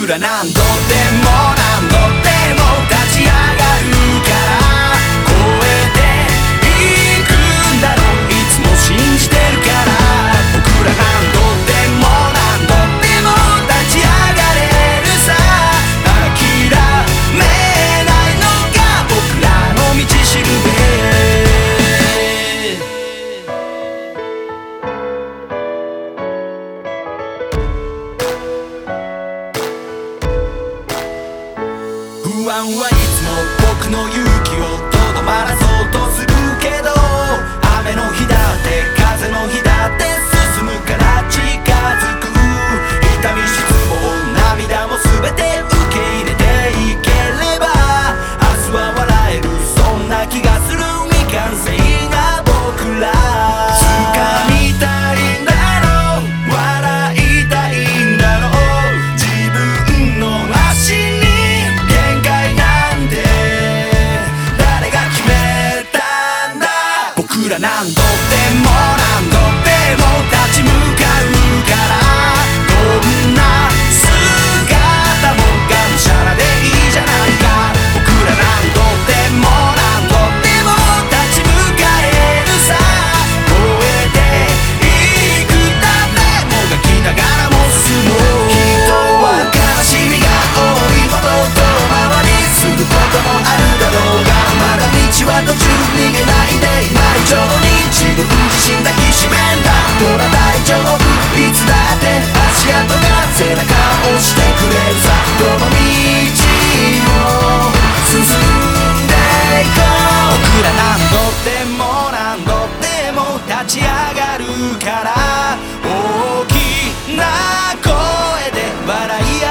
僕ら何度でも何度でも立ち上がるから超えていくんだろう、いつも信じてるから。僕ら何度でも何度でも立ち上がれるさ。諦めないのが僕らの道しるべ。不安はいつも僕の勇気をとどまらそうとするけど、雨の日だって風の日だって進むから近づく。痛み失望涙も全て受け入れていければ明日は笑える、そんな気がする。未完成な僕ら掴みたいんだろう、笑いたいんだろう、自分の足に限界なんて誰が決めたんだ。僕ら何度でも何度でも立ち向かうから、どんな姿もがむしゃらでいいじゃないか。僕ら何度でも何度でも立ち向かえるさ。超えていくためもがきながらも進もう。人は悲しみが多いほど遠回りすることもあるだろうが、まだ道は途中、逃げないで今以上に自分自身抱きしめんだ。ほら大丈夫、いつだって足跡が背中を押してくれるさ。どの道を進んでいこう。僕ら何度でも何度でも立ち上がるから、大きな声で笑い